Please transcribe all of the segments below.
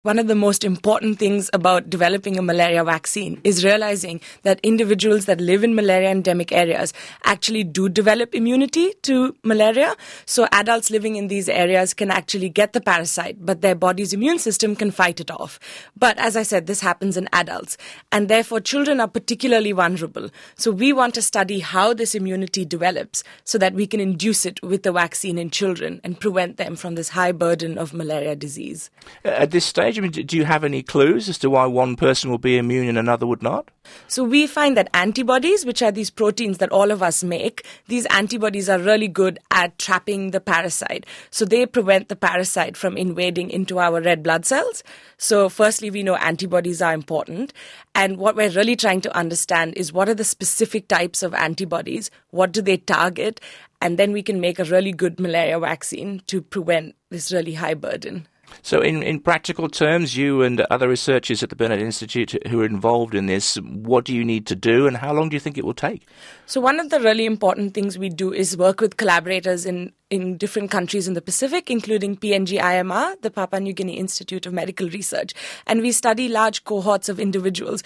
One of the most important things about developing a malaria vaccine is realizing that individuals that live in malaria endemic areas actually do develop immunity to malaria. So adults living in these areas can actually get the parasite, but their body's immune system can fight it off. But as I said, this happens in adults, and therefore children are particularly vulnerable. So we want to study how this immunity develops so that we can induce it with the vaccine in children and prevent them from this high burden of malaria disease. At this stage, I mean, do you have any clues as to why one person will be immune and another would not? So we find that antibodies, which are these proteins that all of us make, these antibodies are really good at trapping the parasite. So they prevent the parasite from invading into our red blood cells. So firstly, we know antibodies are important. And what we're really trying to understand is what are the specific types of antibodies, what do they target, and then we can make a really good malaria vaccine to prevent this really high burden. So in practical terms, you and other researchers at the Burnet Institute who are involved in this, what do you need to do and how long do you think it will take? So one of the really important things we do is work with collaborators in different countries in the Pacific, including PNG-IMR, the Papua New Guinea Institute of Medical Research. And we study large cohorts of individuals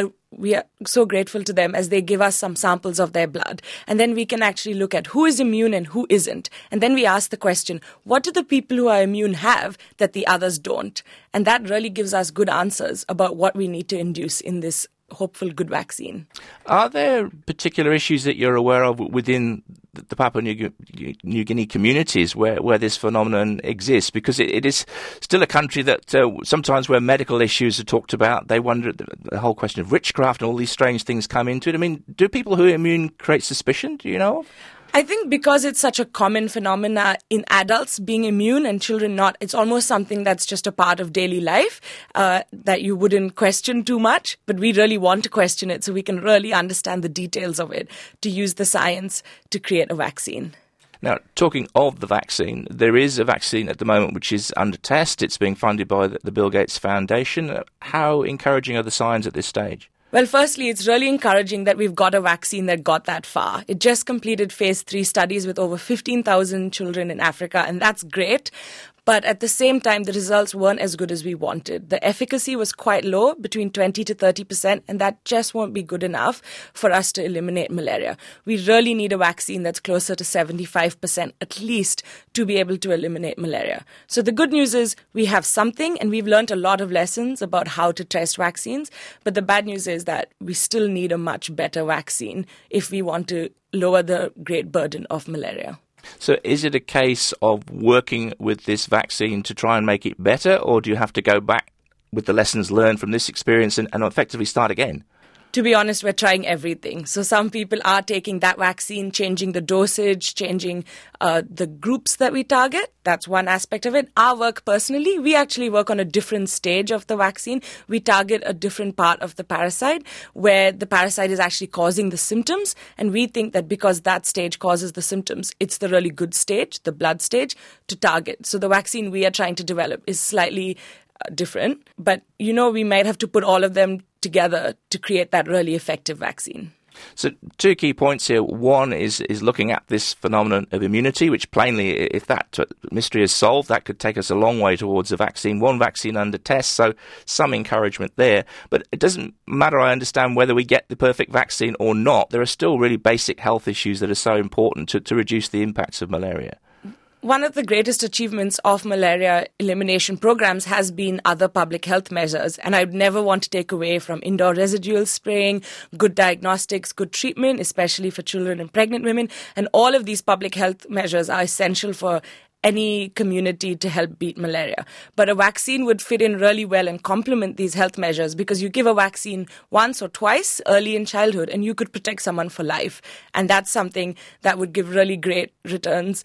we are so grateful to them as they give us some samples of their blood. And then we can actually look at who is immune and who isn't. And then we ask the question, what do the people who are immune have that the others don't? And that really gives us good answers about what we need to induce in this hopeful good vaccine. Are there particular issues that you're aware of within the Papua New Guinea communities where this phenomenon exists? Because it is still a country that sometimes where medical issues are talked about, they wonder, the whole question of witchcraft and all these strange things come into it. I mean, do people who are immune create suspicion? Do you know? I think because it's such a common phenomena in adults being immune and children not, it's almost something that's just a part of daily life that you wouldn't question too much. But we really want to question it so we can really understand the details of it to use the science to create a vaccine. Now, talking of the vaccine, there is a vaccine at the moment which is under test. It's being funded by the Bill Gates Foundation. How encouraging are the signs at this stage? Well, firstly, it's really encouraging that we've got a vaccine that got that far. It just completed phase 3 studies with over 15,000 children in Africa, and that's great. But at the same time, the results weren't as good as we wanted. The efficacy was quite low, between 20 to 30%, and that just won't be good enough for us to eliminate malaria. We really need a vaccine that's closer to 75% at least to be able to eliminate malaria. So the good news is we have something, and we've learned a lot of lessons about how to test vaccines. But the bad news is that we still need a much better vaccine if we want to lower the great burden of malaria. So is it a case of working with this vaccine to try and make it better, or do you have to go back with the lessons learned from this experience and effectively start again? To be honest, we're trying everything. So some people are taking that vaccine, changing the dosage, changing the groups that we target. That's one aspect of it. Our work personally, we actually work on a different stage of the vaccine. We target a different part of the parasite where the parasite is actually causing the symptoms. And we think that because that stage causes the symptoms, it's the really good stage, the blood stage, to target. So the vaccine we are trying to develop is slightly different. But, we might have to put all of them together to create that really effective vaccine. So 2 key points here. One is looking at this phenomenon of immunity, which plainly, if that mystery is solved, that could take us a long way towards a vaccine. One vaccine under test, so some encouragement there. But it doesn't matter, I understand, whether we get the perfect vaccine or not. There are still really basic health issues that are so important to reduce the impacts of malaria. One of the greatest achievements of malaria elimination programs has been other public health measures, and I would never want to take away from indoor residual spraying, good diagnostics, good treatment, especially for children and pregnant women, and all of these public health measures are essential for any community to help beat malaria. But a vaccine would fit in really well and complement these health measures because you give a vaccine once or twice early in childhood and you could protect someone for life. And that's something that would give really great returns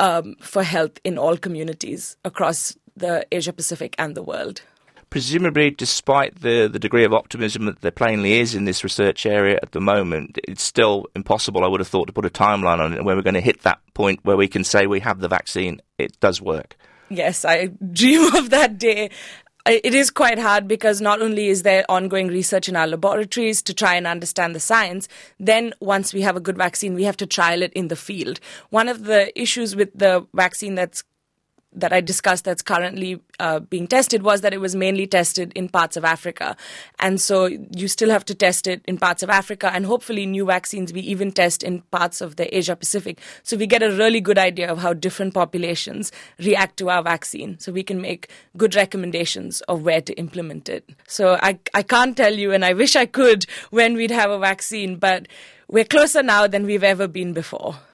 for health in all communities across the Asia Pacific and the world. Presumably, despite the degree of optimism that there plainly is in this research area at the moment, it's still impossible, I would have thought, to put a timeline on it where we're going to hit that point where we can say we have the vaccine, it does work. Yes, I dream of that day. It is quite hard because not only is there ongoing research in our laboratories to try and understand the science, then once we have a good vaccine, we have to trial it in the field. One of the issues with the vaccine that's that I discussed that's currently being tested was that it was mainly tested in parts of Africa. And so you still have to test it in parts of Africa, and hopefully new vaccines we even test in parts of the Asia Pacific. So we get a really good idea of how different populations react to our vaccine. So we can make good recommendations of where to implement it. So I can't tell you, and I wish I could, when we'd have a vaccine, but we're closer now than we've ever been before.